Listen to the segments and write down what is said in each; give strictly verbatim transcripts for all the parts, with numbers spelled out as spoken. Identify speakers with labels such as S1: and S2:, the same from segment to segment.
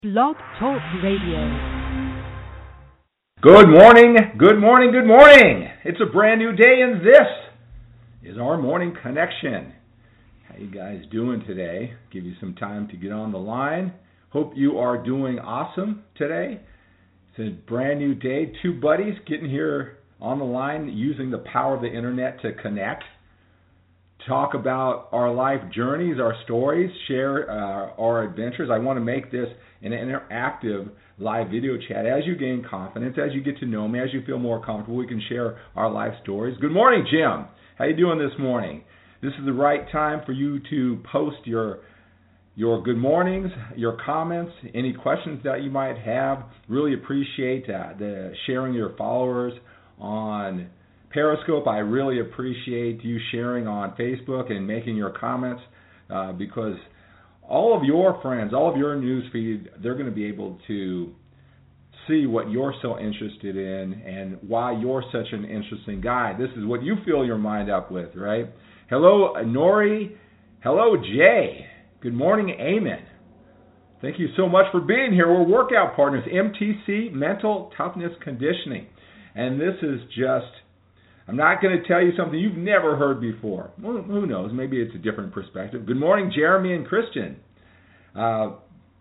S1: Blog Talk Radio.
S2: Good morning, good morning, good morning. It's a brand new day and this is our morning connection. How you guys doing today? Give you some time to get on the line. Hope you are doing awesome today. It's a brand new day. Two buddies getting here on the line using the power of the internet to connect. Talk about our life journeys, our stories, share uh, our adventures. I want to make this an interactive live video chat. As you gain confidence, as you get to know me, as you feel more comfortable, we can share our life stories. Good morning, Jim. How you doing this morning? This is the right time for you to post your your good mornings, your comments, any questions that you might have. Really appreciate uh, the sharing your followers on Periscope. I really appreciate you sharing on Facebook and making your comments uh, because all of your friends, all of your news feed, they're going to be able to see what you're so interested in and why you're such an interesting guy. This is what you fill your mind up with, right? Hello, Nori. Hello, Jay. Good morning, Amen. Thank you so much for being here. We're workout partners, M T C, Mental Toughness Conditioning. And this is just, I'm not going to tell you something you've never heard before. Well, who knows? Maybe it's a different perspective. Good morning, Jeremy and Christian. Uh,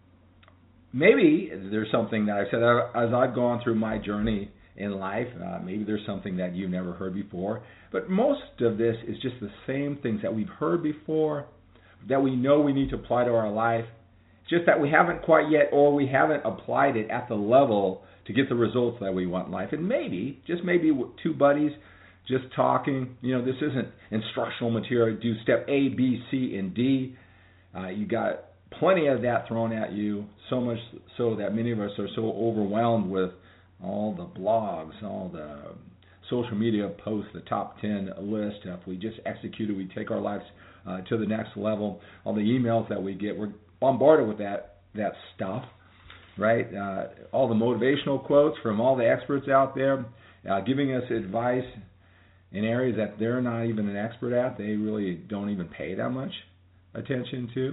S2: maybe there's something that I've said as I've gone through my journey in life. Uh, maybe there's something that you've never heard before. But most of this is just the same things that we've heard before, that we know we need to apply to our life. Just that we haven't quite yet, or we haven't applied it at the level to get the results that we want in life. And maybe, just maybe two buddies just talking, you know, this isn't instructional material. Do step A, B, C, and D. Uh, you got plenty of that thrown at you, so much so that many of us are so overwhelmed with all the blogs, all the social media posts, the top ten list. If we just execute it, we take our lives uh, to the next level. All the emails that we get, we're bombarded with that that stuff, right? Uh, all the motivational quotes from all the experts out there uh, giving us advice in areas that they're not even an expert at, they really don't even pay that much attention to.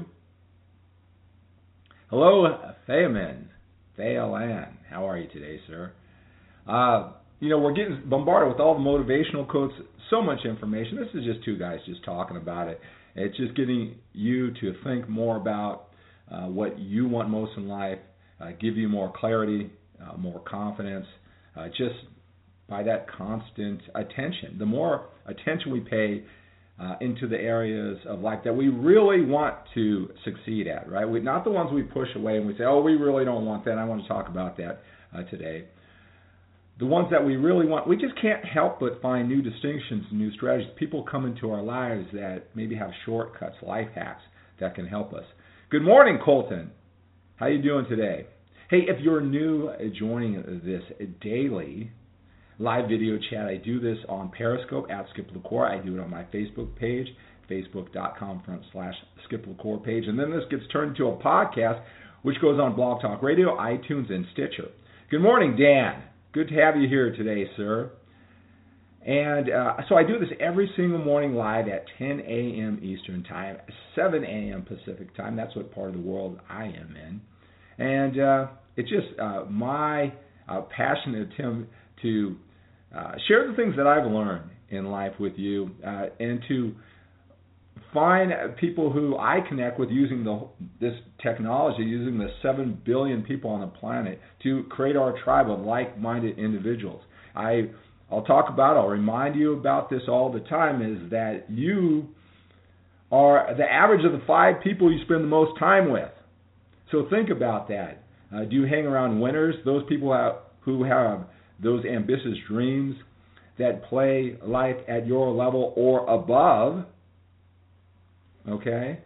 S2: Hello, Fayaman. Fayalan. How are you today, sir? Uh, you know, we're getting bombarded with all the motivational quotes, so much information. This is just two guys just talking about it. It's just getting you to think more about uh, what you want most in life, uh, give you more clarity, uh, more confidence, uh, just by that constant attention. The more attention we pay uh, into the areas of life that we really want to succeed at, right? We, not the ones we push away and we say, oh, we really don't want that. I want to talk about that uh, today. The ones that we really want, we just can't help but find new distinctions, new strategies. People come into our lives that maybe have shortcuts, life hacks that can help us. Good morning, Colton. How you doing today? Hey, if you're new uh, joining this daily live video chat, I do this on Periscope at Skip LaCour. I do it on my Facebook page, facebook.com front slash Skip LaCour page. And then this gets turned into a podcast, which goes on Blog Talk Radio, iTunes, and Stitcher. Good morning, Dan. Good to have you here today, sir. And uh, so I do this every single morning live at ten a.m. Eastern Time, seven a.m. Pacific Time. That's what part of the world I am in. And uh, it's just uh, my uh, passionate attempt to Uh, share the things that I've learned in life with you uh, and to find people who I connect with using the this technology, using the seven billion people on the planet to create our tribe of like-minded individuals. I, I'll talk about, I'll remind you about this all the time, is that you are the average of the five people you spend the most time with. So think about that. Uh, do you hang around winners, those people have, who have those ambitious dreams that play life at your level or above, okay?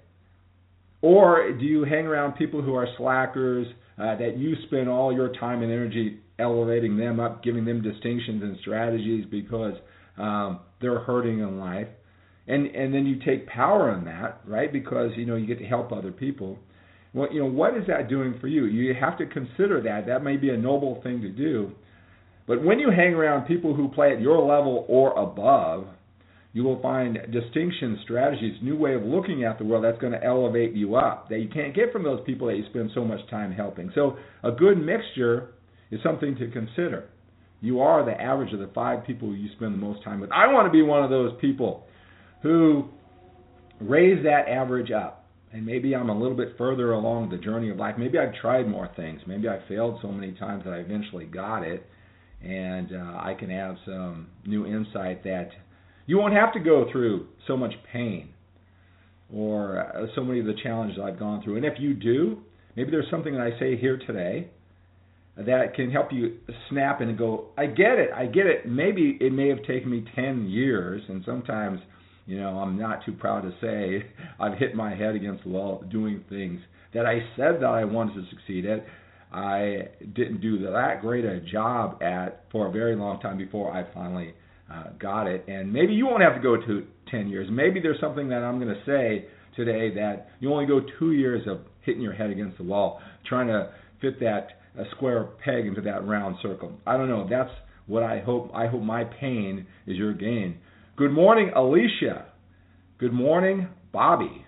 S2: Or do you hang around people who are slackers, uh, that you spend all your time and energy elevating them up, giving them distinctions and strategies because um, they're hurting in life, and and then you take power in that, right? Because you know you get to help other people. Well, you know, what is that doing for you? You have to consider that. That may be a noble thing to do. But when you hang around people who play at your level or above, You will find distinctions, strategies, new way of looking at the world that's going to elevate you up, that you can't get from those people that you spend so much time helping. So a good mixture is something to consider. You are the average of the five people you spend the most time with. I want to be one of those people who raise that average up. And maybe I'm a little bit further along the journey of life. Maybe I've tried more things. Maybe I failed so many times that I eventually got it. And uh, I can have some new insight that you won't have to go through so much pain or uh, so many of the challenges I've gone through. And if you do, maybe there's something that I say here today that can help you snap in and go, I get it, I get it. Maybe it may have taken me ten years, and sometimes, you know, I'm not too proud to say I've hit my head against the wall doing things that I said that I wanted to succeed at. I didn't do that great a job at for a very long time before I finally uh, got it. And maybe you won't have to go to ten years. Maybe there's something that I'm going to say today that you only go two years of hitting your head against the wall, trying to fit that a square peg into that round circle. I don't know. That's what I hope. I hope my pain is your gain. Good morning, Alicia. Good morning, Bobby.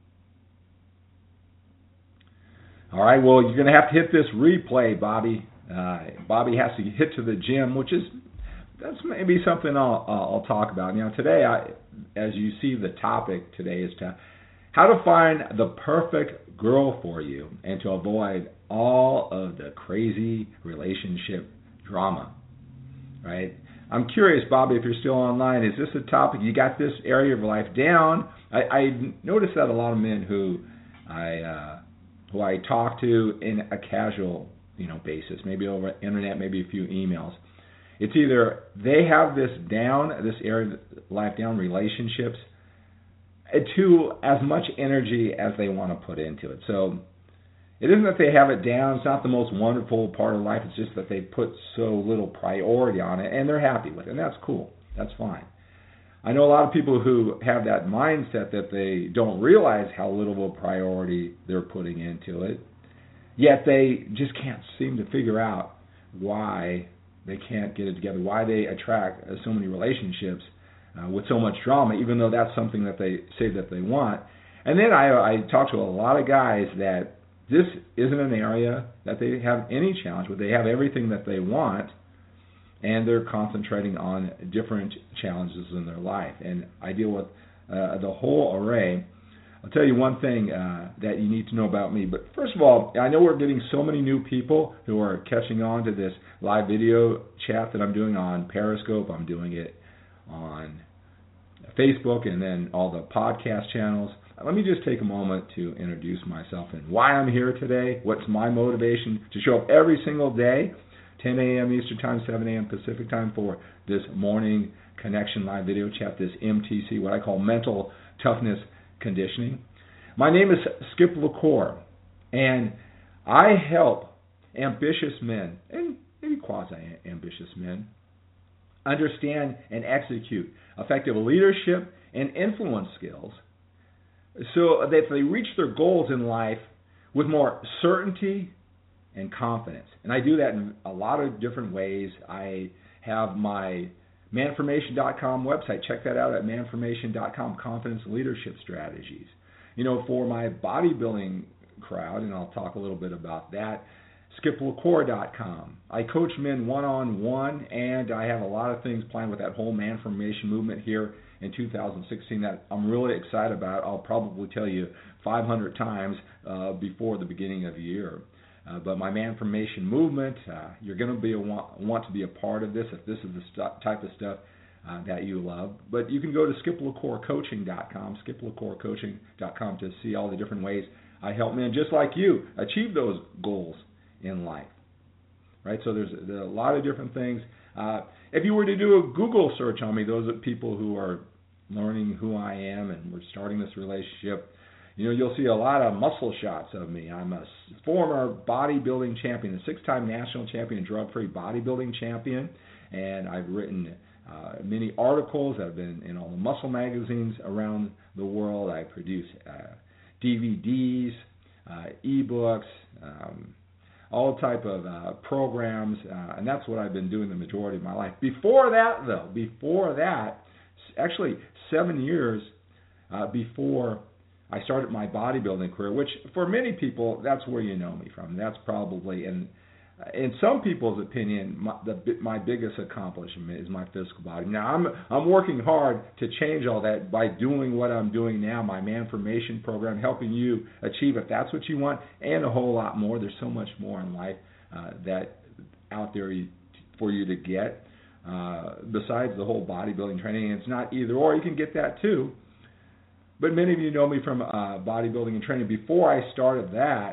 S2: All right, well, you're going to have to hit this replay, Bobby. Uh, Bobby has to hit to the gym, which is that's maybe something I'll, I'll talk about. Now, today, I, as you see, the topic today is to how to find the perfect girl for you and to avoid all of the crazy relationship drama, right? I'm curious, Bobby, if you're still online, is this a topic? You got this area of life down? I, I noticed that a lot of men who I uh, who I talk to in a casual, you know, basis, maybe over the internet, maybe a few emails, it's either they have this down, this area of life down, relationships, to as much energy as they want to put into it. So it isn't that they have it down. It's not the most wonderful part of life. It's just that they put so little priority on it, and they're happy with it, and that's cool. That's fine. I know a lot of people who have that mindset that they don't realize how little of a priority they're putting into it, yet they just can't seem to figure out why they can't get it together, why they attract so many relationships uh, with so much drama, even though that's something that they say that they want. And then I, I talk to a lot of guys that this isn't an area that they have any challenge with. They have everything that they want, and they're concentrating on different challenges in their life. And I deal with uh, the whole array. I'll tell you one thing uh, that you need to know about me. But first of all, I know we're getting so many new people who are catching on to this live video chat that I'm doing on Periscope. I'm doing it on Facebook and then all the podcast channels. Let me just take a moment to introduce myself and why I'm here today, what's my motivation to show up every single day, ten a.m. Eastern Time, seven a.m. Pacific Time, for this morning connection live video chat, this M T C, what I call mental toughness conditioning. My name is Skip LaCour, and I help ambitious men, and maybe quasi-ambitious men, understand and execute effective leadership and influence skills so that they reach their goals in life with more certainty and confidence. And I do that in a lot of different ways. I have my man formation dot com website. Check that out at man formation dot com, Confidence Leadership Strategies. You know, for my bodybuilding crowd, and I'll talk a little bit about that, skip lacour dot com. I coach men one-on-one, and I have a lot of things planned with that whole Man Formation movement here in two thousand sixteen that I'm really excited about. I'll probably tell you five hundred times uh, before the beginning of the year. Uh, but my Man Formation movement, uh, you're going to be a want, want to be a part of this if this is the st- type of stuff uh, that you love. But you can go to skip lacour coaching dot com, skip lacour coaching dot com, to see all the different ways I help men just like you achieve those goals in life. Right? So there's, there's a lot of different things. Uh, if you were to do a Google search on me, those are people who are learning who I am and we're starting this relationship, you know, you'll see a lot of muscle shots of me. I'm a former bodybuilding champion, a six-time national champion, drug-free bodybuilding champion, and I've written uh, many articles that have been in all the muscle magazines around the world. I produce uh, D V Ds, uh, e-books, um, all type of uh, programs, uh, and that's what I've been doing the majority of my life. Before that, though, before that, actually seven years uh, before I started my bodybuilding career, which for many people, that's where you know me from. That's probably, in, in some people's opinion, my, the, my biggest accomplishment is my physical body. Now, I'm I'm working hard to change all that by doing what I'm doing now, my Manformation program, helping you achieve if that's what you want, and a whole lot more. There's so much more in life uh, that out there for you to get. Uh, besides the whole bodybuilding training, it's not either or. You can get that too. But many of you know me from uh, bodybuilding and training. Before I started that,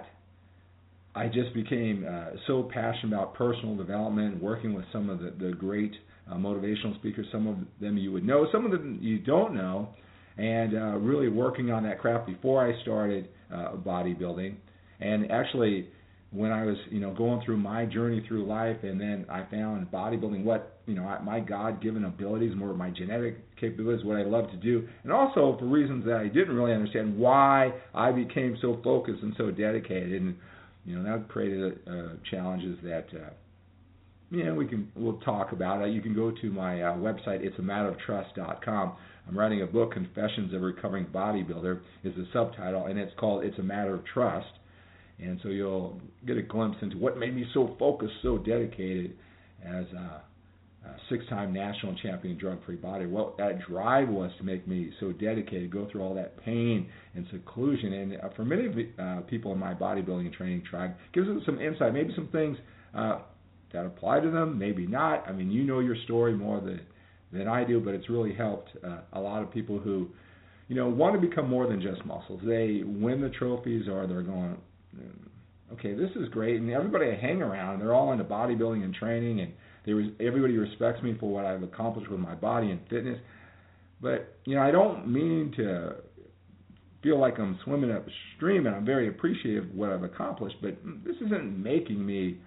S2: I just became uh, so passionate about personal development, working with some of the, the great uh, motivational speakers. Some of them you would know, some of them you don't know, and uh, really working on that craft before I started uh, bodybuilding. And actually, when I was, you know, going through my journey through life, and then I found bodybuilding, what, you know, my God-given abilities, more my genetic capabilities, what I love to do, and also for reasons that I didn't really understand why I became so focused and so dedicated, and you know, that created uh, challenges that, uh, you know, we can we'll talk about. Uh, you can go to my uh, website, it's a matter of trust dot com. I'm writing a book, Confessions of a Recovering Bodybuilder, is the subtitle, and it's called It's a Matter of Trust. And so you'll get a glimpse into what made me so focused, so dedicated as a, a six-time national champion drug-free body. What that drive was to make me so dedicated, go through all that pain and seclusion. And uh, for many of the uh, people in my bodybuilding and training tribe, gives them some insight, maybe some things uh, that apply to them, maybe not. I mean, you know your story more than, than I do, but it's really helped uh, a lot of people who, you know, want to become more than just muscles. They win the trophies, or they're going, okay, this is great, and everybody I hang around, they're all into bodybuilding and training, and they was, everybody respects me for what I've accomplished with my body and fitness. But, you know, I don't mean to feel like I'm swimming upstream, and I'm very appreciative of what I've accomplished, but this isn't making me,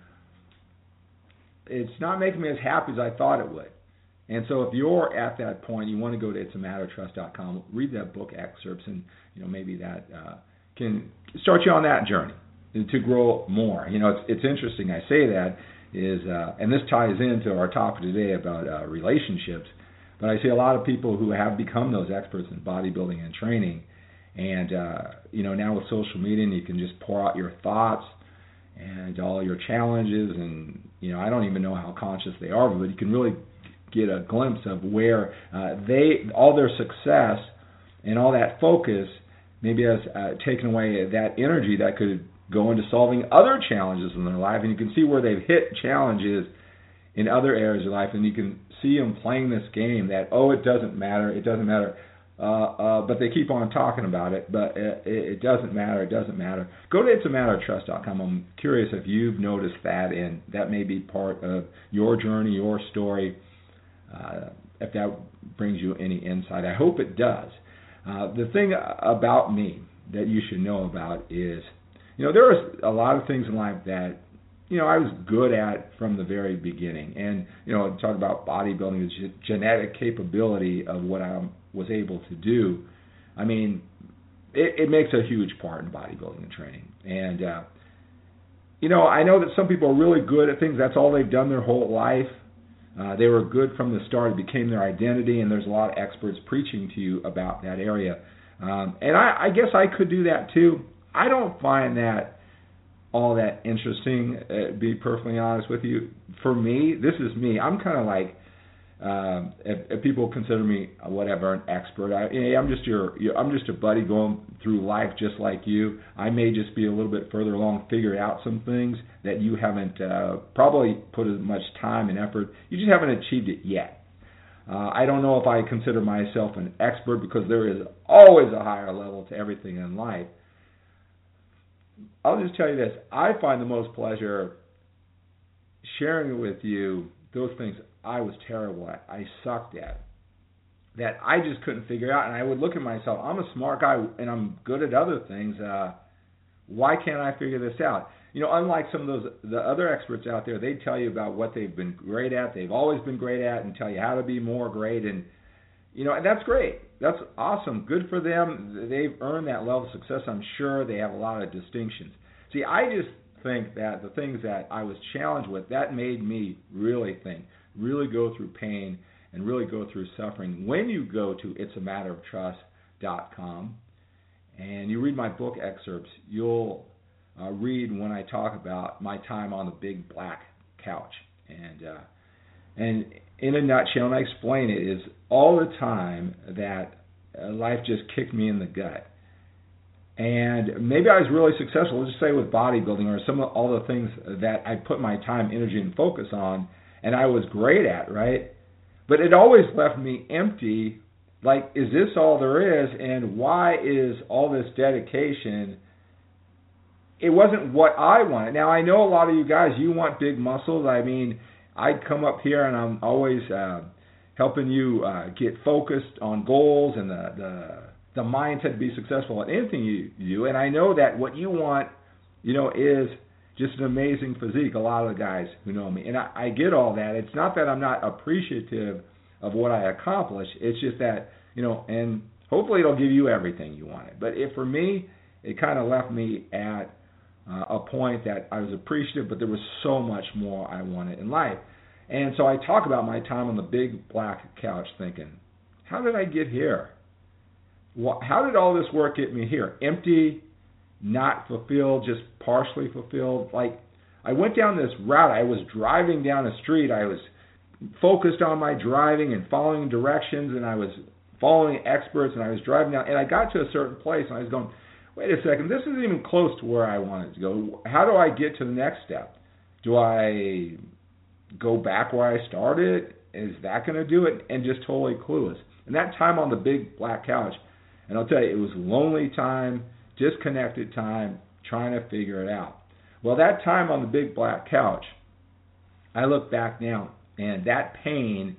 S2: it's not making me as happy as I thought it would. And so if you're at that point, you want to go to it's a matter of trust dot com, read that book excerpts, and, you know, maybe that uh, can start you on that journey to grow more. You know, it's it's interesting. I say that is, uh, and this ties into our topic today about uh, relationships. But I see a lot of people who have become those experts in bodybuilding and training, and uh, you know, now with social media, and you can just pour out your thoughts and all your challenges, and you know, I don't even know how conscious they are, but you can really get a glimpse of where uh, they all their success and all that focus maybe has uh, taken away that energy that could go into solving other challenges in their life. And you can see where they've hit challenges in other areas of life, and you can see them playing this game that, oh, it doesn't matter, it doesn't matter, uh, uh, but they keep on talking about it, but it, it doesn't matter, it doesn't matter. Go to it's a matter of trust dot com. I'm curious if you've noticed that, and that may be part of your journey, your story, uh, if that brings you any insight. I hope it does. Uh, the thing about me that you should know about is, you know, there are a lot of things in life that, you know, I was good at from the very beginning. And, you know, talk about bodybuilding, the ge- genetic capability of what I was able to do. I mean, it, it makes a huge part in bodybuilding and training. And, uh, you know, I know that some people are really good at things. That's all they've done their whole life. Uh, they were good from the start. It became their identity, and there's a lot of experts preaching to you about that area. Um, and I, I guess I could do that too. I don't find that all that interesting, uh, be perfectly honest with you. For me, this is me. I'm kind of like, um, if, if people consider me uh, whatever, an expert, I, you know, I'm just your, your, I'm just a buddy going through life just like you. I may just be a little bit further along, figure out some things that you haven't uh, probably put as much time and effort. You just haven't achieved it yet. Uh, I don't know if I consider myself an expert, because there is always a higher level to everything in life. I'll just tell you this. I find the most pleasure sharing with you those things I was terrible at, I sucked at, that I just couldn't figure out. And I would look at myself, I'm a smart guy and I'm good at other things. Uh, why can't I figure this out? You know, unlike some of those the other experts out there, they tell you about what they've been great at, they've always been great at, and tell you how to be more great. And, you know, and that's great. That's awesome. Good for them. They've earned that level of success. I'm sure they have a lot of distinctions. See, I just think that the things that I was challenged with, that made me really think, really go through pain, and really go through suffering when you go to it's a matter of trust dot com and you read my book excerpts. You'll uh, read when I talk about my time on the big black couch. And uh, and in a nutshell, and I explain it, is all the time that uh, life just kicked me in the gut. And maybe I was really successful, let's just say with bodybuilding or some of all the things that I put my time, energy, and focus on, and I was great at, right? But it always left me empty. Like, is this all there is? And why is all this dedication? It wasn't what I wanted. Now, I know a lot of you guys, you want big muscles. I mean, I come up here and I'm always uh, helping you uh, get focused on goals and the, the the mindset to be successful at anything you do. And I know that what you want, you know, is just an amazing physique, a lot of the guys who know me. And I, I get all that. It's not that I'm not appreciative of what I accomplish. It's just that, you know, and hopefully it'll give you everything you wanted. But if for me, it kind of left me at uh, a point that I was appreciative, but there was so much more I wanted in life. And so I talk about my time on the big black couch thinking, how did I get here? How did all this work get me here? Empty, not fulfilled, just partially fulfilled. Like, I went down this route. I was driving down a street. I was focused on my driving and following directions, and I was following experts, and I was driving down. And I got to a certain place, and I was going, wait a second, this isn't even close to where I wanted to go. How do I get to the next step? Do I go back where I started? Is that going to do it? And just totally clueless. And that time on the big black couch, and I'll tell you, it was lonely time, disconnected time, trying to figure it out. Well, that time on the big black couch, I look back now, and that pain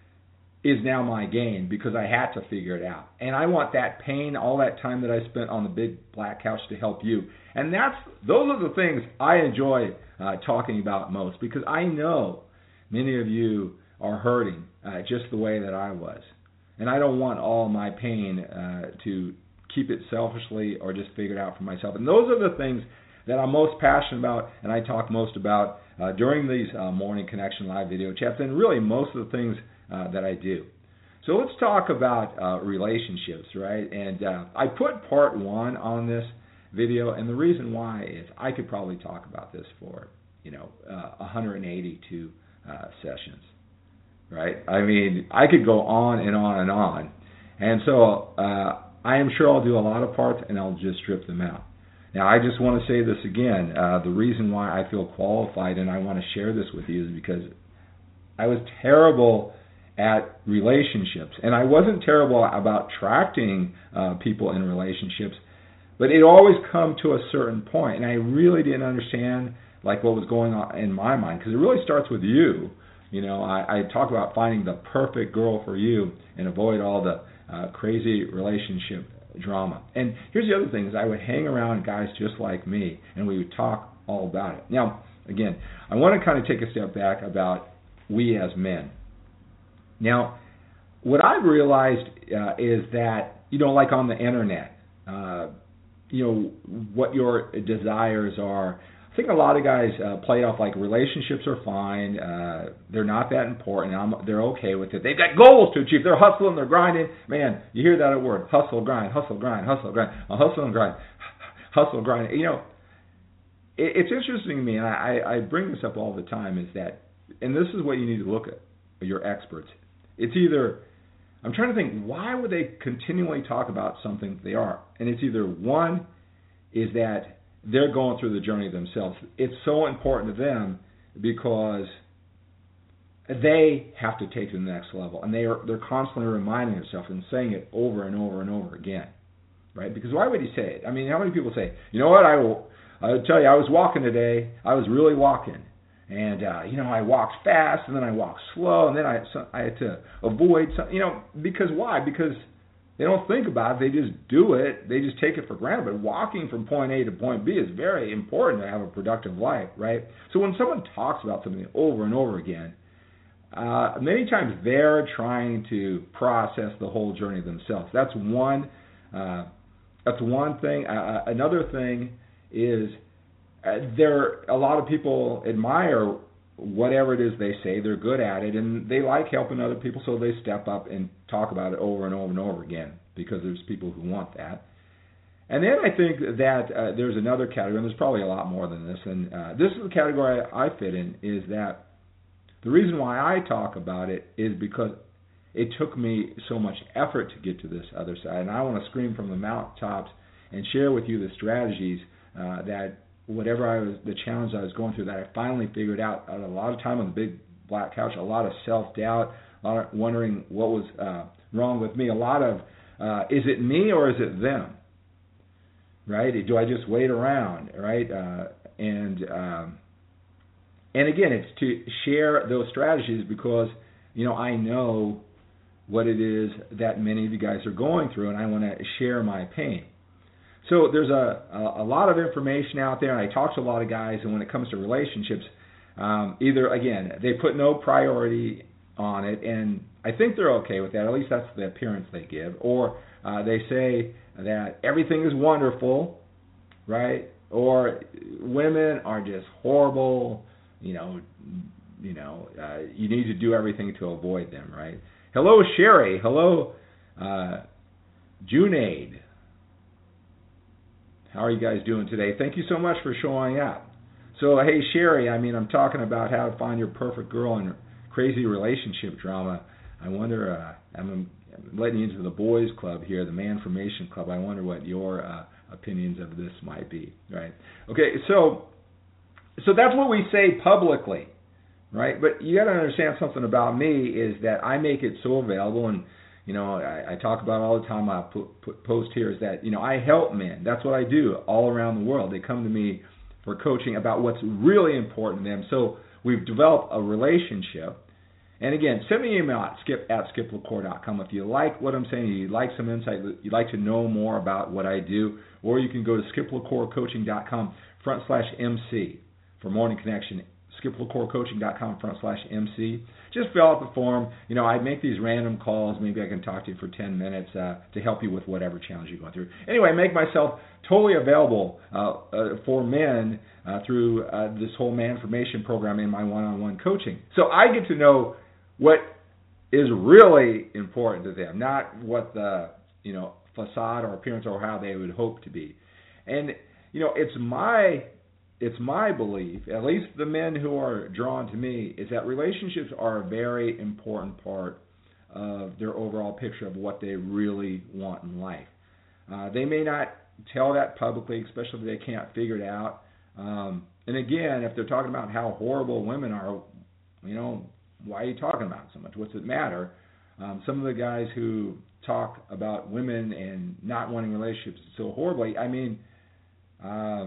S2: is now my gain because I had to figure it out. And I want that pain, all that time that I spent on the big black couch to help you. And that's those are the things I enjoy uh, talking about most because I know many of you are hurting uh, just the way that I was. And I don't want all my pain uh, to keep it selfishly or just figure it out for myself. And those are the things that I'm most passionate about and I talk most about uh, during these uh, Morning Connection live video chats and really most of the things uh, that I do. So let's talk about uh, relationships, right? And uh, I put part one on this video, and the reason why is I could probably talk about this for, you know, uh, one hundred eighty-two uh, sessions. Right? I mean, I could go on and on and on. And so uh, I am sure I'll do a lot of parts and I'll just strip them out. Now, I just want to say this again. Uh, the reason why I feel qualified and I want to share this with you is because I was terrible at relationships. And I wasn't terrible about attracting uh, people in relationships, but it always come to a certain point. And I really didn't understand like what was going on in my mind because it really starts with you. You know, I, I talk about finding the perfect girl for you and avoid all the uh, crazy relationship drama. And here's the other thing is I would hang around guys just like me, and we would talk all about it. Now, again, I want to kind of take a step back about we as men. Now, what I've realized uh, is that, you know, like on the internet, uh, you know, what your desires are. I think a lot of guys uh, play off like relationships are fine, uh, they're not that important, I'm, they're okay with it. They've got goals to achieve, they're hustling, they're grinding. Man, you hear that word, hustle, grind, hustle, grind, hustle, grind, uh, hustle and grind, hustle, grind. You know, it, it's interesting to me, and I, I bring this up all the time, is that, and this is what you need to look at, your experts. It's either, I'm trying to think, why would they continually talk about something they are? And it's either one, is that they're going through the journey themselves. It's so important to them because they have to take it to the next level, and they are they're constantly reminding themselves and saying it over and over and over again, right? Because why would he say it? I mean, how many people say, you know what? I will. I'll tell you, I was walking today. I was really walking, and uh, you know, I walked fast, and then I walked slow, and then I so I had to avoid some. You know, because why? Because they don't think about it. They just do it. They just take it for granted. But walking from point A to point B is very important to have a productive life, right? So when someone talks about something over and over again, uh, many times they're trying to process the whole journey themselves. That's one. Uh, that's one thing. Uh, another thing is uh, there. A lot of people admire whatever it is they say, they're good at it, and they like helping other people, so they step up and talk about it over and over and over again because there's people who want that. And then I think that uh, there's another category, and there's probably a lot more than this, and uh, this is the category I, I fit in, is that the reason why I talk about it is because it took me so much effort to get to this other side, and I want to scream from the mountaintops and share with you the strategies uh, that whatever I was, the challenge I was going through, that I finally figured out. A lot of time on the big black couch, a lot of self-doubt, a lot of wondering what was uh, wrong with me, a lot of uh, is it me or is it them? Right? Do I just wait around? Right? Uh, and um, and again, it's to share those strategies because you know I know what it is that many of you guys are going through, and I want to share my pain. So there's a, a a lot of information out there, and I talk to a lot of guys, and when it comes to relationships, um, either again they put no priority on it, and I think they're okay with that. At least that's the appearance they give, or uh, they say that everything is wonderful, right? Or women are just horrible. You know, you know, uh, you need to do everything to avoid them, right? Hello, Sherry. Hello, uh, Junaid. How are you guys doing today? Thank you so much for showing up. So, hey, Sherry, I mean, I'm talking about how to find your perfect girl in crazy relationship drama. I wonder, uh, I'm letting you into the boys club here, the Manformation Club. I wonder what your uh, opinions of this might be, right? Okay, so so that's what we say publicly, right? But you got to understand something about me is that I make it so available, and you know I, I talk about it all the time. I put, put post here is that you know I help men. That's what I do all around the world. They come to me for coaching about what's really important to them. So we've developed a relationship. And again, send me an email at skip at skip lacour dot com if you like what I'm saying, you'd like some insight, you'd like to know more about what I do, or you can go to skip lacour coaching dot com front slash M C for Morning Connection, skip lacour coaching dot com front slash M C. Just fill out the form. You know, I make these random calls. Maybe I can talk to you for ten minutes uh, to help you with whatever challenge you're going through. Anyway, I make myself totally available uh, uh, for men uh, through uh, this whole Manformation program in my one-on-one coaching. So I get to know what is really important to them, not what the you know facade or appearance or how they would hope to be. And you know, it's my it's my belief, at least the men who are drawn to me, is that relationships are a very important part of their overall picture of what they really want in life. Uh, they may not tell that publicly, especially if they can't figure it out. Um, and again, if they're talking about how horrible women are, you know, why are you talking about it so much? What's it matter? Um, some of the guys who talk about women and not wanting relationships so horribly, I mean, uh,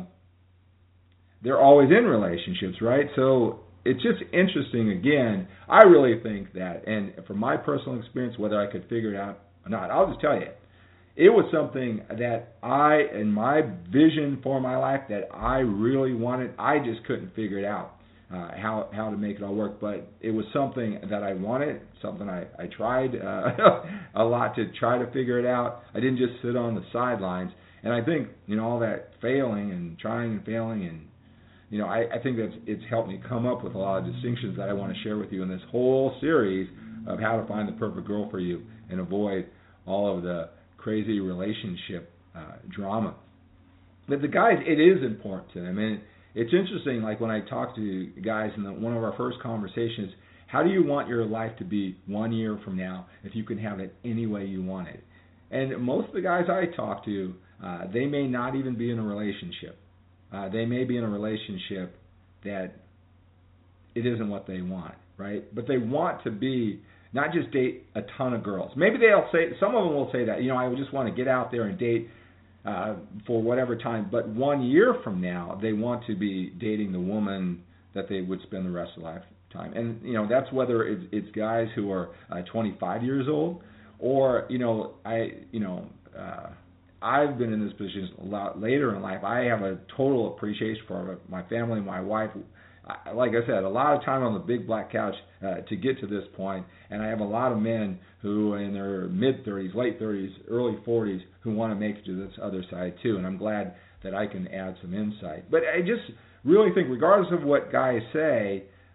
S2: they're always in relationships, right? So it's just interesting. Again, I really think that, and from my personal experience, whether I could figure it out or not, I'll just tell you, it was something that I, in my vision for my life, that I really wanted. I just couldn't figure it out. Uh, how how to make it all work, but it was something that I wanted, something I, I tried uh, a lot to try to figure it out. I didn't just sit on the sidelines, and I think, you know, all that failing and trying and failing, and, you know, I, I think that it's helped me come up with a lot of distinctions that I want to share with you in this whole series of how to find the perfect girl for you and avoid all of the crazy relationship uh, drama. But the guys, it is important to them, and it's interesting, like when I talk to guys in the, one of our first conversations, how do you want your life to be one year from now if you can have it any way you want it? And most of the guys I talk to, uh, they may not even be in a relationship. Uh, they may be in a relationship that it isn't what they want, right? But they want to be, not just date a ton of girls. Maybe they'll say, some of them will say that, you know, I just want to get out there and date Uh, for whatever time, but one year from now, they want to be dating the woman that they would spend the rest of their lifetime. And, you know, that's whether it's, it's guys who are uh, twenty-five years old, or, you know, I, you know, uh, I've been in this position a lot later in life. I have a total appreciation for my family, my wife. I, like I said, a lot of time on the big black couch uh, to get to this point, and I have a lot of men who are in their mid-thirties, late thirties, early forties who want to make it to this other side too, and I'm glad that I can add some insight. But I just really think, regardless of what guys say,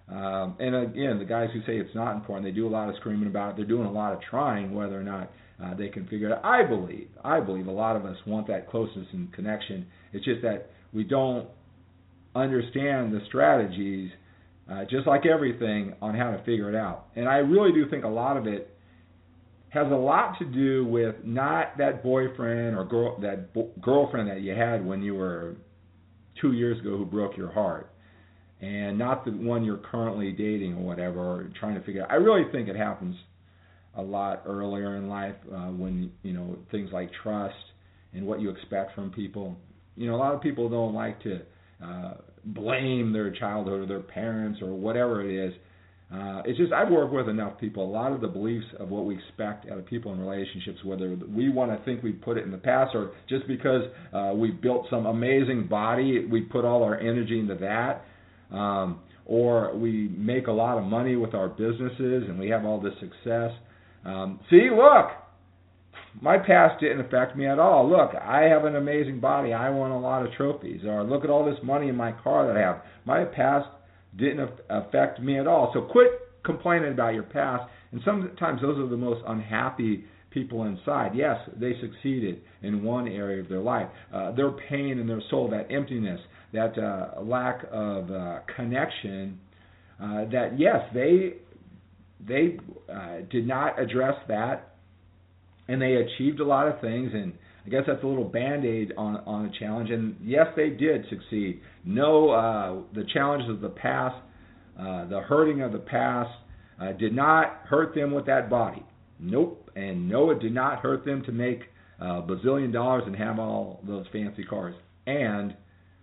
S2: Um, and again, the guys who say it's not important, they do a lot of screaming about it. They're doing a lot of trying whether or not uh, they can figure it out. I believe, I believe a lot of us want that closeness and connection. It's just that we don't understand the strategies, uh, just like everything, on how to figure it out. And I really do think a lot of it has a lot to do with not that boyfriend or girl, that bo- girlfriend that you had when you were two years ago who broke your heart, and not the one you're currently dating or whatever, or trying to figure out. I really think it happens a lot earlier in life uh, when, you know, things like trust and what you expect from people. You know, a lot of people don't like to uh, blame their childhood or their parents or whatever it is. Uh, it's just, I've worked with enough people. A lot of the beliefs of what we expect out of people in relationships, whether we want to think we put it in the past or just because uh, we built some amazing body, we put all our energy into that. Um, or we make a lot of money with our businesses and we have all this success. Um, see, look, my past didn't affect me at all. Look, I have an amazing body. I won a lot of trophies. Or look at all this money in my car that I have. My past didn't affect me at all. So quit complaining about your past. And sometimes those are the most unhappy people inside. Yes, they succeeded in one area of their life. Uh, their pain in their soul, that emptiness, that uh, lack of uh, connection, uh, that yes, they they uh, did not address that, and they achieved a lot of things, and I guess that's a little Band-Aid on, on a challenge, and yes, they did succeed. No, uh, the challenges of the past, uh, the hurting of the past, uh, did not hurt them with that body. Nope, and no, it did not hurt them to make a uh, bazillion dollars and have all those fancy cars, and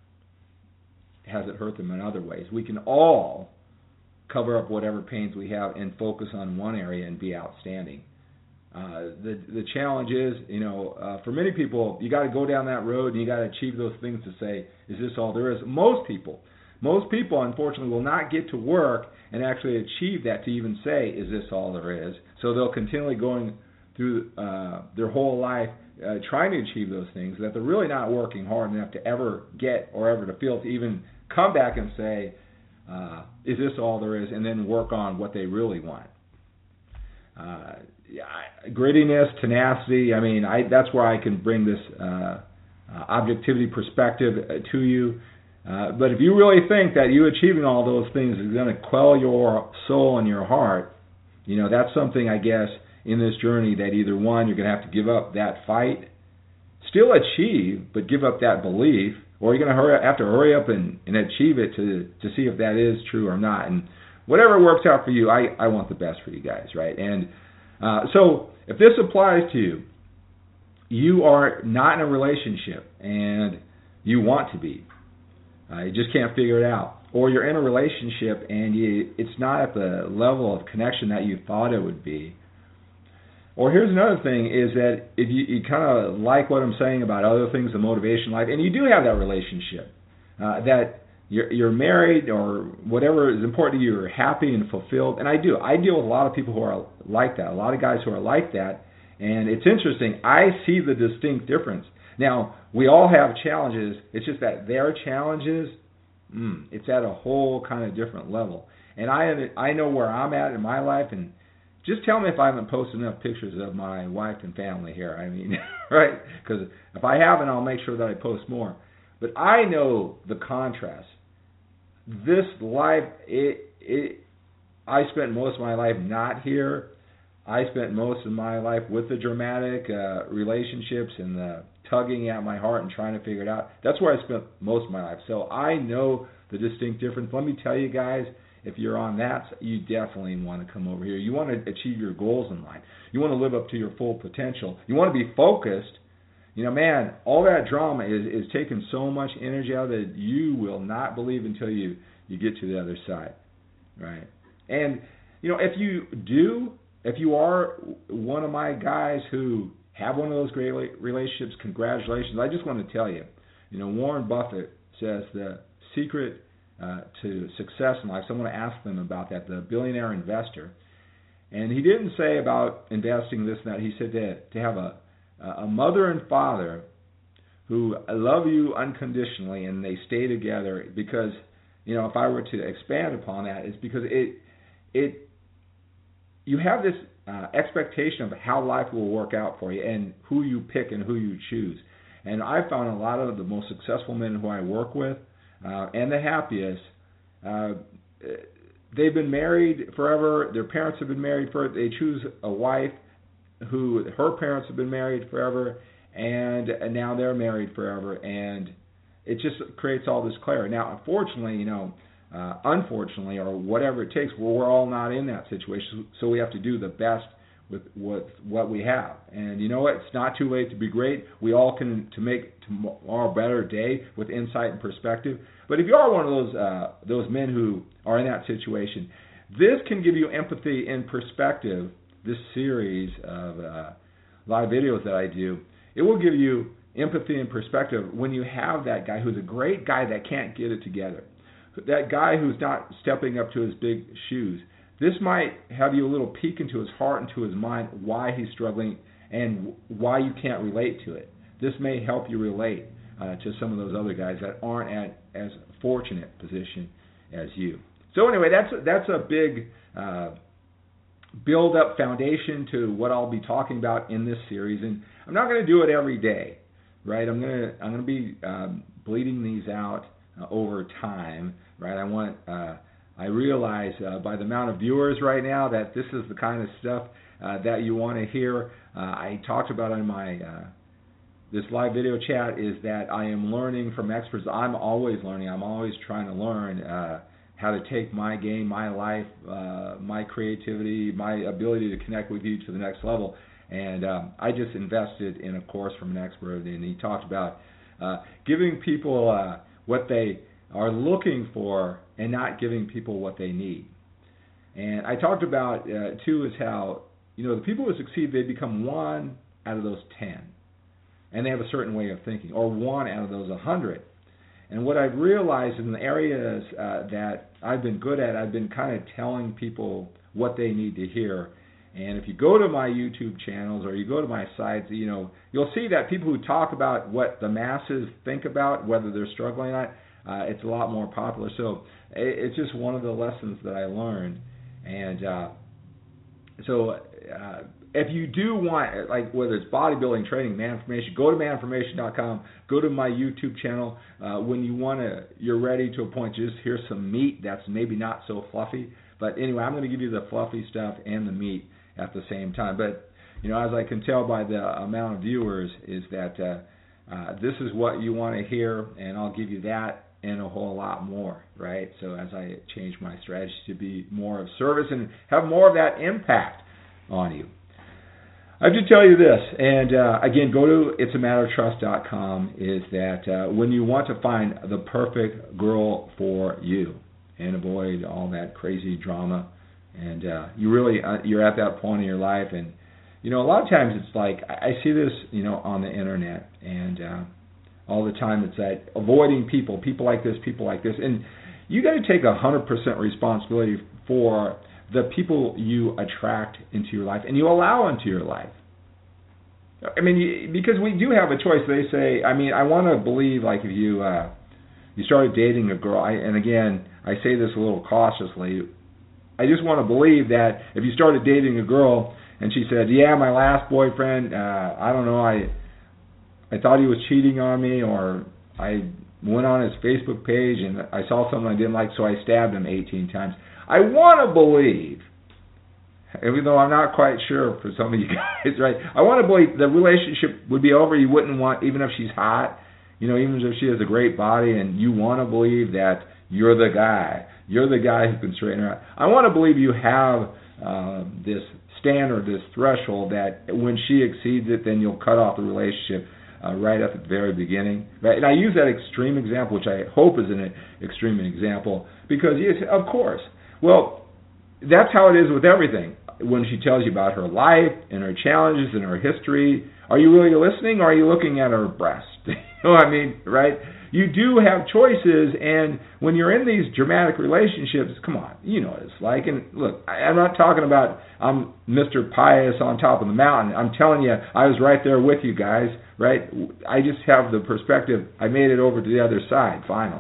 S2: has it hurt them in other ways. We can all cover up whatever pains we have and focus on one area and be outstanding. Uh, the the challenge is, you know, uh, for many people, you got to go down that road and you got to achieve those things to say, is this all there is? Most people, most people, unfortunately, will not get to work and actually achieve that to even say, is this all there is? So they'll continually going through uh, their whole life uh, trying to achieve those things that they're really not working hard enough to ever get or ever to feel to even come back and say, uh, is this all there is? And then work on what they really want. Uh, yeah, grittiness, tenacity. I mean, I, that's where I can bring this uh, uh, objectivity perspective to you. Uh, but if you really think that you achieving all those things is going to quell your soul and your heart, you know, that's something, I guess, in this journey that either one, you're going to have to give up that fight, still achieve, but give up that belief, or you're going to hurry, have to hurry up and, and achieve it to to see if that is true or not. And whatever works out for you, I, I want the best for you guys, right? And uh, so if this applies to you, you are not in a relationship and you want to be. Uh, you just can't figure it out. Or you're in a relationship and you, it's not at the level of connection that you thought it would be. Or here's another thing is that if you, you kind of like what I'm saying about other things, the motivation life, and you do have that relationship, uh, that you're, you're married or whatever is important to you, you're happy and fulfilled. And I do. I deal with a lot of people who are like that, a lot of guys who are like that. And it's interesting. I see the distinct difference. Now, we all have challenges. It's just that their challenges, mm, it's at a whole kind of different level. And I I know where I'm at in my life, and just tell me if I haven't posted enough pictures of my wife and family here. I mean, right? Because if I haven't, I'll make sure that I post more. But I know the contrast. This life, it, it, I spent most of my life not here. I spent most of my life with the dramatic uh, relationships and the tugging at my heart and trying to figure it out. That's where I spent most of my life. So I know the distinct difference. Let me tell you guys, if you're on that, you definitely want to come over here. You want to achieve your goals in life. You want to live up to your full potential. You want to be focused. You know, man, all that drama is, is taking so much energy out that you will not believe until you, you get to the other side, right? And, you know, if you do, if you are one of my guys who have one of those great relationships, congratulations. I just want to tell you, you know, Warren Buffett says the secret uh, to success in life, someone asked them about that, the billionaire investor, and he didn't say about investing this and that. He said to, to have a, a mother and father who love you unconditionally and they stay together because, you know, if I were to expand upon that, is because it it you have this uh, expectation of how life will work out for you and who you pick and who you choose. And I found a lot of the most successful men who I work with uh, and the happiest, uh, they've been married forever. Their parents have been married forever. They choose a wife who her parents have been married forever, and, and now they're married forever. And it just creates all this clarity. Now, unfortunately, you know, uh, unfortunately, or whatever it takes, well, we're all not in that situation, so we have to do the best with what what we have. And you know what? It's not too late to be great. We all can to make tomorrow a better day with insight and perspective. But if you are one of those uh, those men who are in that situation, this can give you empathy and perspective. This series of uh, live videos that I do, it will give you empathy and perspective when you have that guy who's a great guy that can't get it together. That guy who's not stepping up to his big shoes. This might have you a little peek into his heart and to his mind, why he's struggling and why you can't relate to it. This may help you relate uh, to some of those other guys that aren't at as fortunate position as you. So anyway, that's that's a big uh, build-up foundation to what I'll be talking about in this series. And I'm not going to do it every day, right? I'm going to I'm going to be um, bleeding these out uh, over time, right? I want uh, I realize uh, by the amount of viewers right now that this is the kind of stuff uh, that you want to hear. Uh, I talked about in my uh, this live video chat is that I am learning from experts. I'm always learning. I'm always trying to learn uh, how to take my game, my life, uh, my creativity, my ability to connect with you to the next level. And um, I just invested in a course from an expert, and he talked about uh, giving people uh, what they are looking for and not giving people what they need. And I talked about, uh, too, is how, you know, the people who succeed, they become one out of those ten. And they have a certain way of thinking, or one out of those one hundred. And what I've realized in the areas uh, that I've been good at, I've been kind of telling people what they need to hear. And if you go to my YouTube channels or you go to my sites, you know, you'll see that people who talk about what the masses think about, whether they're struggling or not, uh, it's a lot more popular. So it's just one of the lessons that I learned. And uh, so uh, if you do want, like whether it's bodybuilding, training, Manformation, go to manformation dot com, go to my YouTube channel. Uh, when you want to, you're ready to a point, just here's some meat that's maybe not so fluffy. But anyway, I'm going to give you the fluffy stuff and the meat at the same time. But, you know, as I can tell by the amount of viewers, is that uh, uh, this is what you want to hear, and I'll give you that and a whole lot more, right? So as I change my strategy to be more of service and have more of that impact on you. I have to tell you this, and uh, again, go to its a matter of trust dot com, is that uh, when you want to find the perfect girl for you and avoid all that crazy drama, and uh, you really, uh, you're at that point in your life, and, you know, a lot of times it's like, I see this, you know, on the internet, and uh, all the time it's that avoiding people, people like this, people like this, and you got to take one hundred percent responsibility for the people you attract into your life and you allow into your life. I mean, you, because we do have a choice. They say, I mean, I want to believe, like, if you uh, you started dating a girl, I, and again, I say this a little cautiously, I just want to believe that if you started dating a girl and she said, yeah, my last boyfriend, uh, I don't know, I I thought he was cheating on me, or I went on his Facebook page and I saw something I didn't like, so I stabbed him eighteen times. I want to believe, even though I'm not quite sure for some of you guys, right? I want to believe the relationship would be over. You wouldn't want, even if she's hot, you know, even if she has a great body, and you want to believe that you're the guy. You're the guy who can straighten her out. I want to believe you have uh, this standard, this threshold, that when she exceeds it, then you'll cut off the relationship uh, right at the very beginning. Right? And I use that extreme example, which I hope is an extreme example, because, yes, of course. Well, that's how it is with everything. When she tells you about her life and her challenges and her history, are you really listening, or are you looking at her breast? You know what I mean, right? You do have choices, and when you're in these dramatic relationships, come on, you know what it's like. And look, I'm not talking about I'm Mister Pious on top of the mountain. I'm telling you, I was right there with you guys, right? I just have the perspective. I made it over to the other side, finally.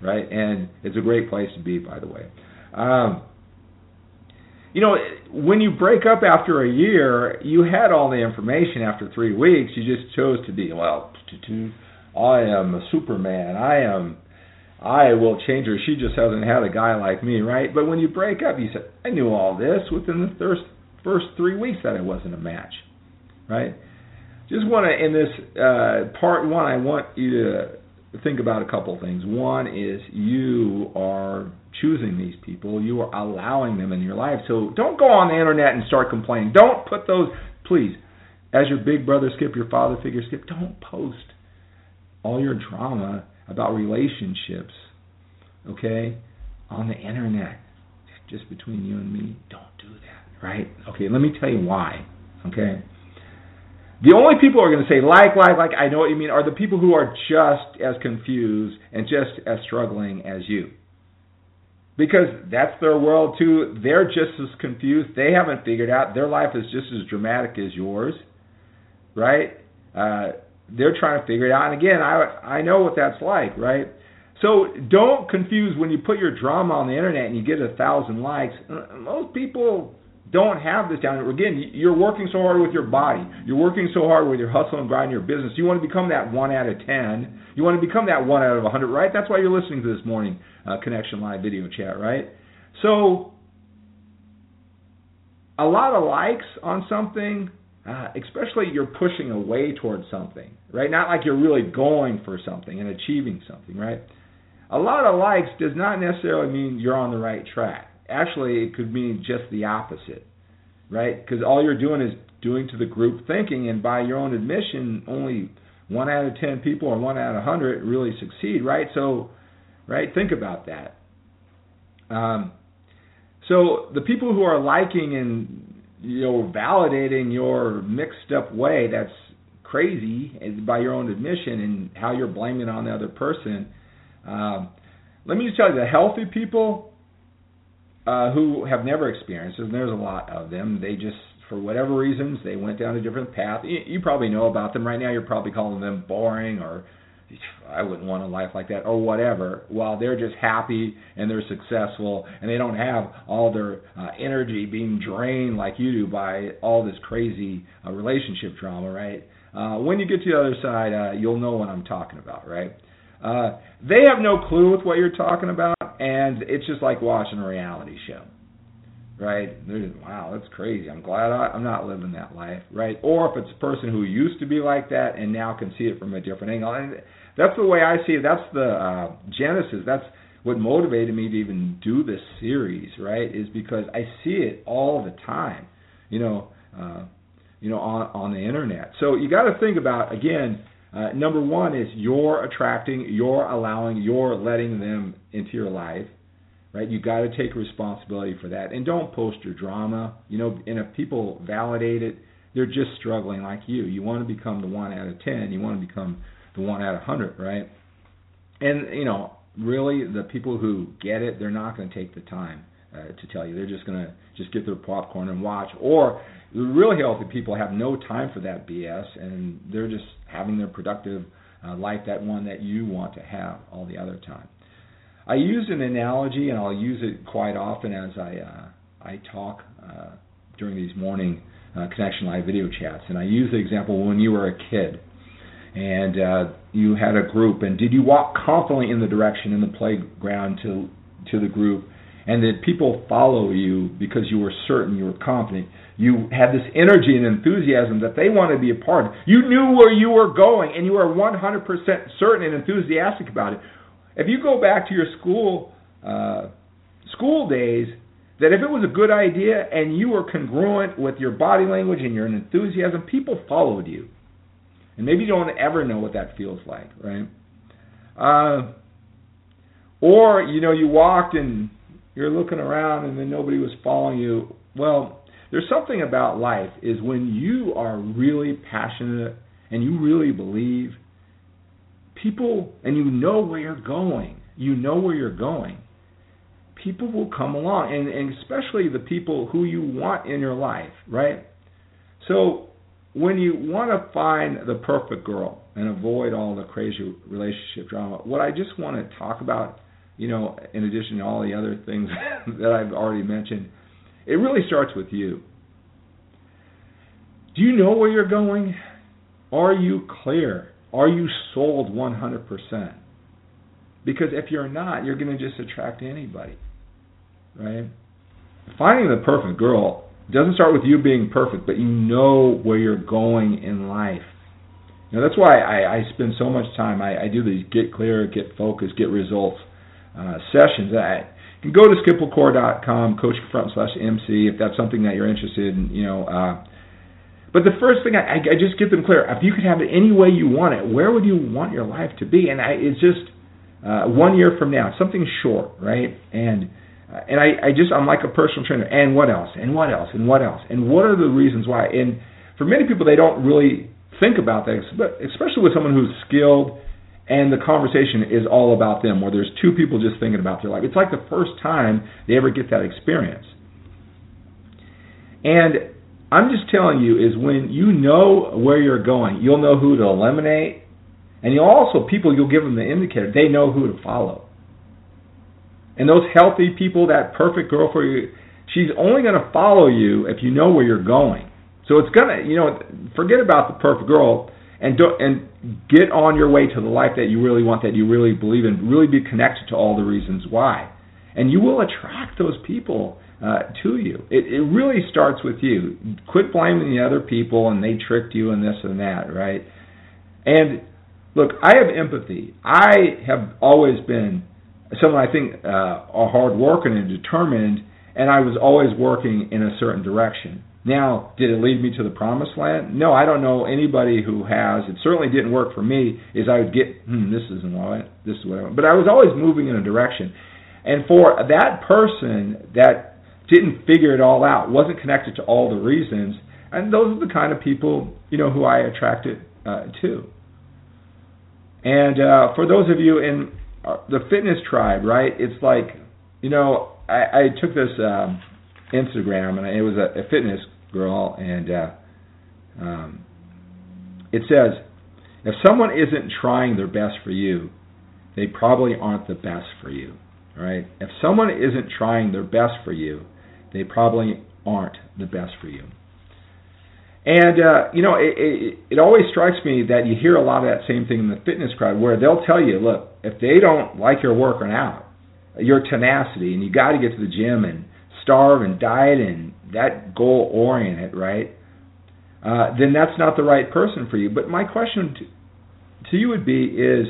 S2: right? And it's a great place to be, by the way. Um, you know, when you break up after a year, you had all the information after three weeks. You just chose to be, well, I am a Superman. I am, I will change her. She just hasn't had a guy like me, right? But when you break up, you said, I knew all this within the first, first three weeks that it wasn't a match, right? Just want to, in this uh, part one, I want you to think about a couple things. One is you are choosing these people. You are allowing them in your life. So don't go on the internet and start complaining. Don't put those, please, as your big brother Skip, your father figure Skip, don't post all your drama about relationships, okay, on the internet. Just between you and me, don't do that, right? Okay, let me tell you why, okay? The only people who are going to say, like, like, like, I know what you mean, are the people who are just as confused and just as struggling as you. Because that's their world too. They're just as confused. They haven't figured out. Their life is just as dramatic as yours, right? Uh, they're trying to figure it out. And again, I I know what that's like, right? So don't confuse when you put your drama on the internet and you get a thousand likes. Most people don't have this down. Again, you're working so hard with your body. You're working so hard with your hustle and grind, your business. You want to become that one out of ten. You want to become that one out of a hundred, right? That's why you're listening to this morning uh, Connection Live video chat, right? So a lot of likes on something, uh, especially you're pushing away towards something, right? Not like you're really going for something and achieving something, right? A lot of likes does not necessarily mean you're on the right track. Actually, it could mean just the opposite, right? Because all you're doing is doing to the group thinking, and by your own admission, only one out of ten people or one out of a hundred really succeed, right? So, right, think about that. Um, so the people who are liking and, you know, validating your mixed up way, that's crazy by your own admission, and how you're blaming it on the other person. Um, let me just tell you, the healthy people Uh, who have never experienced it, and there's a lot of them. They just, for whatever reasons, they went down a different path. You, you probably know about them. Right now you're probably calling them boring, or I wouldn't want a life like that, or whatever, while they're just happy and they're successful, and they don't have all their uh, energy being drained like you do by all this crazy uh, relationship drama, right? Uh, when you get to the other side, uh, you'll know what I'm talking about, right? Uh, they have no clue with what you're talking about, and it's just like watching a reality show, right? They're just, wow, that's crazy. I'm glad I, I'm not living that life, right? Or if it's a person who used to be like that and now can see it from a different angle. And that's the way I see it. That's the uh, genesis. That's what motivated me to even do this series, right, is because I see it all the time, you know, uh, you know, on, on the internet. So you got to think about, again, Uh, number one is you're attracting, you're allowing, you're letting them into your life, right? You got to take responsibility for that, and don't post your drama. You know, and if people validate it, they're just struggling like you. You want to become the one out of ten. You want to become the one out of a hundred, right? And you know, really, the people who get it, they're not going to take the time uh, to tell you. They're just going to just get their popcorn and watch. Or the really healthy people have no time for that B S, and they're just having their productive uh, life, that one that you want to have all the other time. I use an analogy, and I'll use it quite often as I uh, I talk uh, during these morning uh, Connection Live video chats. And I use the example when you were a kid, and uh, you had a group, and did you walk confidently in the direction in the playground to to the group, and did people follow you because you were certain, you were confident, you had this energy and enthusiasm that they wanted to be a part of. You knew where you were going, and you were one hundred percent certain and enthusiastic about it. If you go back to your school uh, school days, that if it was a good idea and you were congruent with your body language and your enthusiasm, people followed you. And maybe you don't ever know what that feels like, right? Uh, or, you know, you walked and you're looking around and then nobody was following you. Well, there's something about life is when you are really passionate and you really believe, people, and you know where you're going, you know where you're going, people will come along, and, and especially the people who you want in your life, right? So when you want to find the perfect girl and avoid all the crazy relationship drama, what I just want to talk about you know, in addition to all the other things that I've already mentioned, it really starts with you. Do you know where you're going? Are you clear? Are you sold one hundred percent? Because if you're not, you're going to just attract anybody, right? Finding the perfect girl doesn't start with you being perfect, but you know where you're going in life. You know, that's why I, I spend so much time. I, I do these get clear, get focused, get results uh, sessions. I you can go to skip lecor dot com, coach front slash M C, if that's something that you're interested in. You know, uh, but the first thing I, I just get them clear. If you could have it any way you want it, where would you want your life to be? And I, it's just uh, one year from now, something short, right? And uh, and I, I just I'm like a personal trainer. And what else? And what else? And what else? And what are the reasons why? And for many people, they don't really think about that, but especially with someone who's skilled and the conversation is all about them, where there's two people just thinking about their life. It's like the first time they ever get that experience. And I'm just telling you, is when you know where you're going, you'll know who to eliminate, and you'll also, people, you'll give them the indicator. They know who to follow. And those healthy people, that perfect girl for you, she's only going to follow you if you know where you're going. So it's going to, you know, forget about the perfect girl and do, and get on your way to the life that you really want, that you really believe in, really be connected to all the reasons why. And you will attract those people uh, to you. It, it really starts with you. Quit blaming the other people and they tricked you and this and that, right? And look, I have empathy. I have always been someone I think uh, are hardworking and determined, and I was always working in a certain direction. Now, did it lead me to the promised land? No, I don't know anybody who has. It certainly didn't work for me. Is I would get, hmm, this isn't what I, this is what I want. But I was always moving in a direction. And for that person that didn't figure it all out, wasn't connected to all the reasons, and those are the kind of people, you know, who I attracted uh, to. And uh, for those of you in uh, the fitness tribe, right? It's like, you know, I, I took this um, Instagram, and it was a, a fitness girl, and uh, um, it says, if someone isn't trying their best for you, they probably aren't the best for you, right? If someone isn't trying their best for you, they probably aren't the best for you. And, uh, you know, it, it, it always strikes me that you hear a lot of that same thing in the fitness crowd, where they'll tell you, look, if they don't like your working out, your tenacity, and you got to get to the gym and starve and diet and that goal-oriented, right, uh, then that's not the right person for you. But my question to, to you would be is,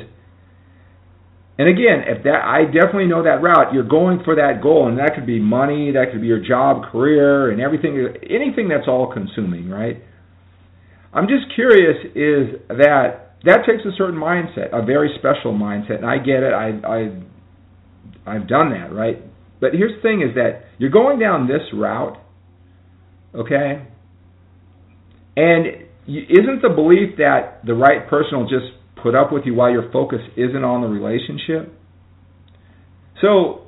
S2: and again, if that, I definitely know that route, you're going for that goal, and that could be money, that could be your job, career, and everything, anything that's all-consuming, right? I'm just curious is that that takes a certain mindset, a very special mindset, and I get it, I, I, I've done that, right? But here's the thing is that you're going down this route, okay? And you, isn't the belief that the right person will just put up with you while your focus isn't on the relationship? So,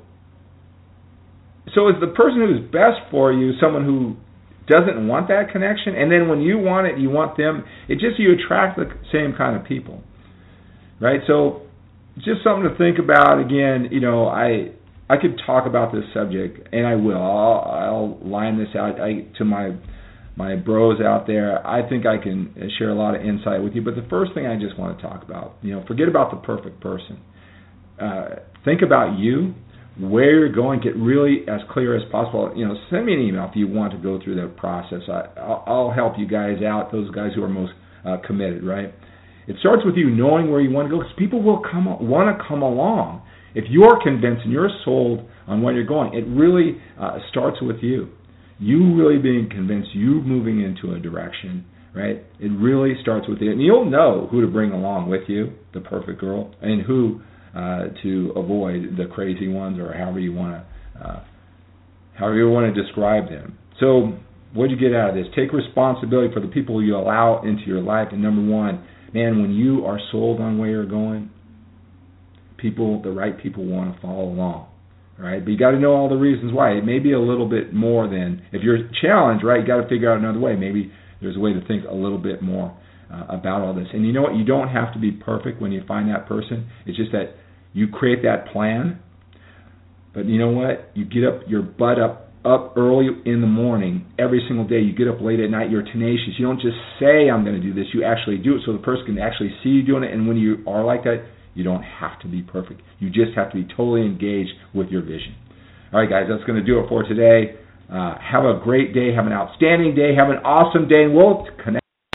S2: so is the person who's best for you someone who doesn't want that connection? And then when you want it, you want them. It just, you attract the same kind of people, right? So just something to think about. Again, you know, I... I could talk about this subject, and I will. I'll, I'll line this out I, to my my bros out there. I think I can share a lot of insight with you. But the first thing I just want to talk about, you know, forget about the perfect person. Uh, think about you, where you're going. Get really as clear as possible. You know, send me an email if you want to go through the process. I, I'll, I'll help you guys out. Those guys who are most uh, committed, right? It starts with you knowing where you want to go, because people will come want to come along. If you're convinced and you're sold on where you're going, it really uh, starts with you. You really being convinced, you moving into a direction, right? It really starts with you. And you'll know who to bring along with you, the perfect girl, and who uh, to avoid, the crazy ones, or however you want to uh, however you want to describe them. So what do you get out of this? Take responsibility for the people you allow into your life. And number one, man, when you are sold on where you're going, people, the right people want to follow along, right? But you got to know all the reasons why. It may be a little bit more than, if you're challenged, right, you got to figure out another way. Maybe there's a way to think a little bit more uh, about all this. And you know what? You don't have to be perfect when you find that person. It's just that you create that plan, But you know what? You get up your butt up up early in the morning every single day. You get up late at night. You're tenacious. You don't just say, I'm going to do this. You actually do it so the person can actually see you doing it. And when you are like that, you don't have to be perfect. You just have to be totally engaged with your vision. All right, guys, that's going to do it for today. Uh, have a great day. Have an outstanding day. Have an awesome day. And we'll connect